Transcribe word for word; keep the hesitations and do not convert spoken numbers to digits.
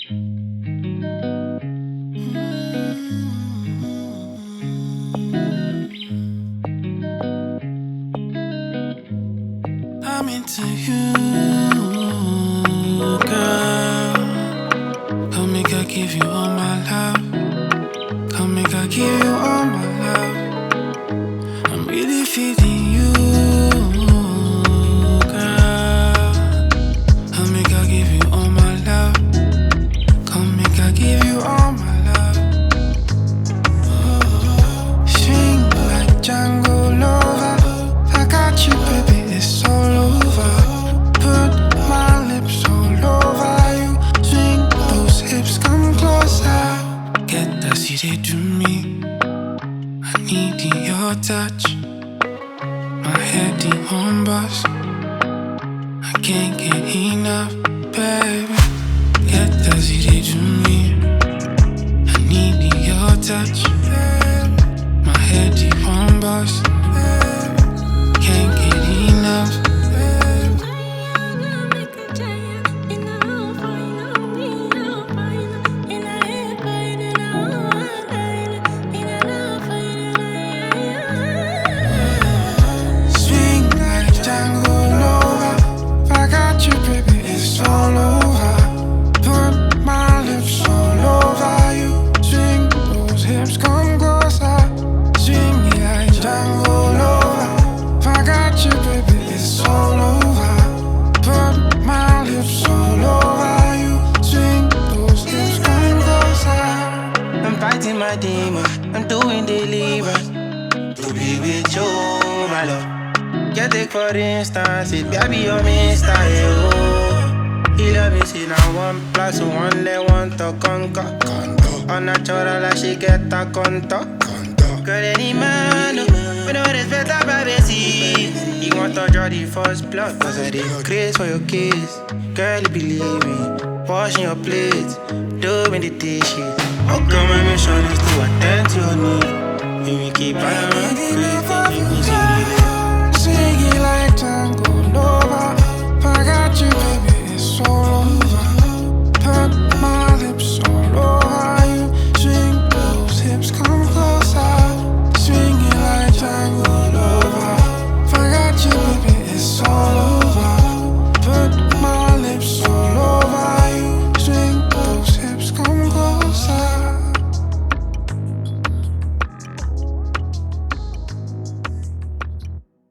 I'm into you, girl. Come make I give you all my love. Come make I give you all my love. I'm really feeling you, girl. Come make I give you all my love. Come make I give you all my love. Swing like Django Lover. I got you, baby, it's all over. Put my lips all over you. Swing those hips, come closer. Get that seated to me. I need your touch. My head the home bus. I can't get enough, baby. Get that seated to me. I need your touch. My head the home bus. Can't get enough. Swing like Django Lover. I got you, baby, it's all over. Put my lips all over you. Swing those hips, come closer. Swing me like Django Lover. I got you, baby, it's all over. Put my lips all over you. Swing those hips, come closer. I'm fighting my demon, I'm doing deliverance. To be with you, my love. Get it for instance, it baby on me style. He love me, see now one plus one, they want to conquer. Unnatural, like she get a contour. Girl, any man, we don't respect her privacy. He want to draw the first blood, cause I did grace for your kiss. Girl, you believe me, washing your plates, doing the dishes. How come my mission is to attend to your needs? If we keep on,